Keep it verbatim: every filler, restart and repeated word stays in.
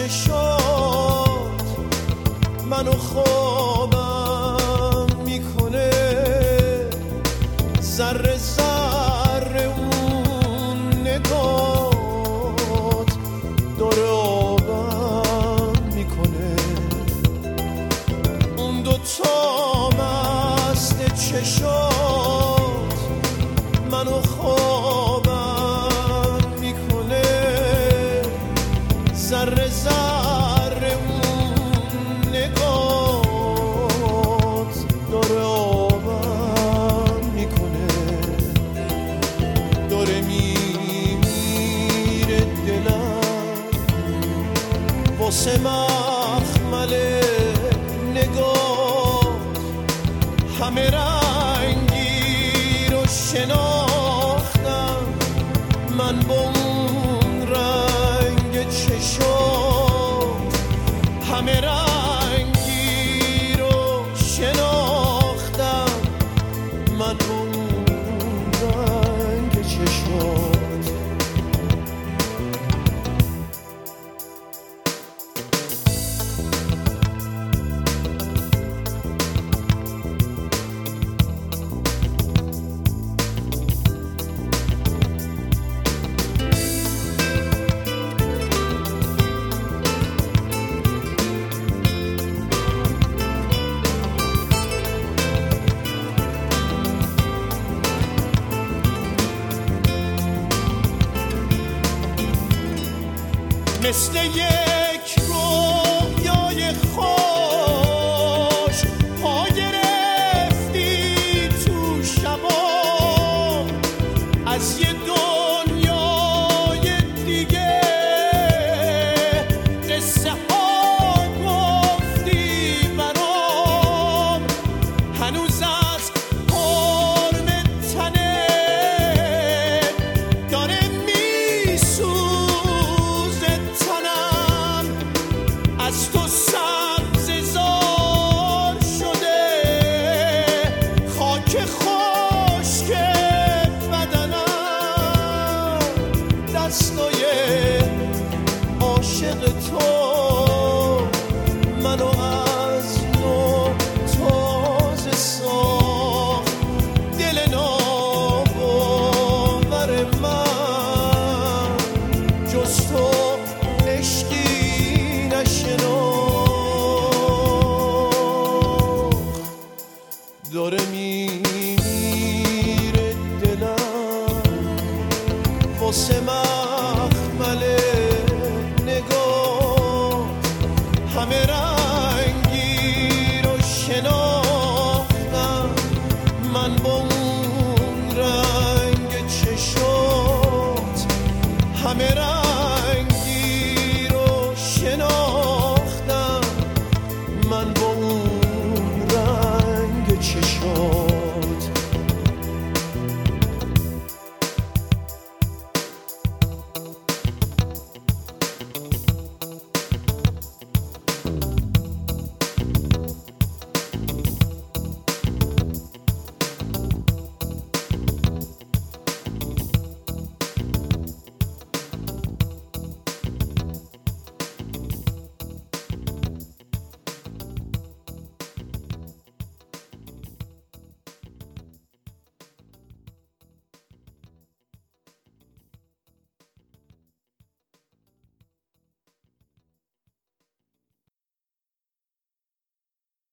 چشات منو خوابم میکنه، ذره ذره اون نگات داره آبم میکنه. اون دوتا مست چشات منو خوابم میکنه، ذره ذره اون نگات داره آبم میکنه. داره میمیره دلم واسه مخمل نگات، همه رنگی رو شناختم من با اون رنگ چشات، همه رنگی رو شناختم من با اون رنگ چشات. مثل یک رویای خوش پا گرفتی تو شبام، از یه دنیای دیگه قصه ها گفتی برام، هنوز از قرم تنه داره میسوزه تنم، از تو سبززار شده خاک خشک بدنم، دستای عاشق تو